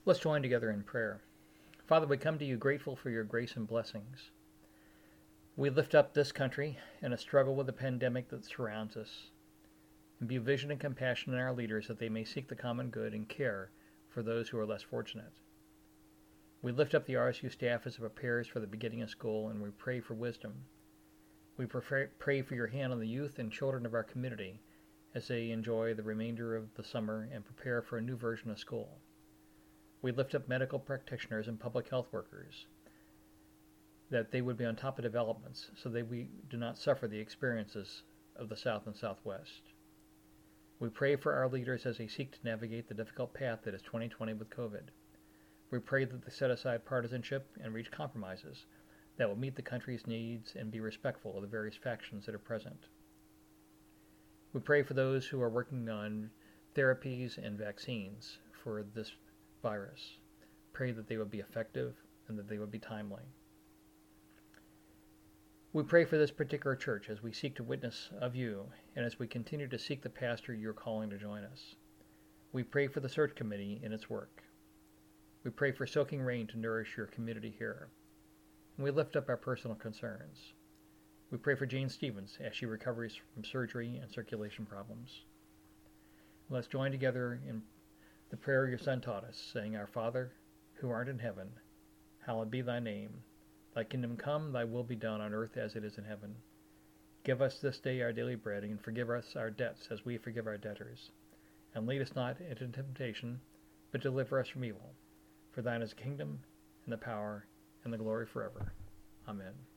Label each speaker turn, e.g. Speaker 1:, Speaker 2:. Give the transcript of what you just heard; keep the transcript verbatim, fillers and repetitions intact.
Speaker 1: Let's join together in prayer. Father, we come to you grateful for your grace and blessings. We lift up this country in a struggle with the pandemic that surrounds us. And be vision and compassion in our leaders that they may seek the common good and care for those who are less fortunate. We lift up the R S U staff as it prepares for the beginning of school, and we pray for wisdom. We pray for your hand on the youth and children of our community as they enjoy the remainder of the summer and prepare for a new version of school. We lift up medical practitioners and public health workers, that they would be on top of developments so that we do not suffer the experiences of the South and Southwest. We pray for our leaders as they seek to navigate the difficult path that is twenty twenty with COVID. We pray that they set aside partisanship and reach compromises that will meet the country's needs and be respectful of the various factions that are present. We pray for those who are working on therapies and vaccines for this virus. Pray that they would be effective and that they would be timely. We pray for this particular church as we seek to witness of you and as we continue to seek the pastor you're calling to join us. We pray for the search committee in its work. We pray for soaking rain to nourish your community here. And we lift up our personal concerns. We pray for Jane Stevens as she recovers from surgery and circulation problems. Let's join together in the prayer your Son taught us, saying, Our Father, who art in heaven, hallowed be thy name. Thy kingdom come, thy will be done on earth as it is in heaven. Give us this day our daily bread, and forgive us our debts as we forgive our debtors. And lead us not into temptation, but deliver us from evil. For thine is the kingdom, and the power, and the glory forever. Amen.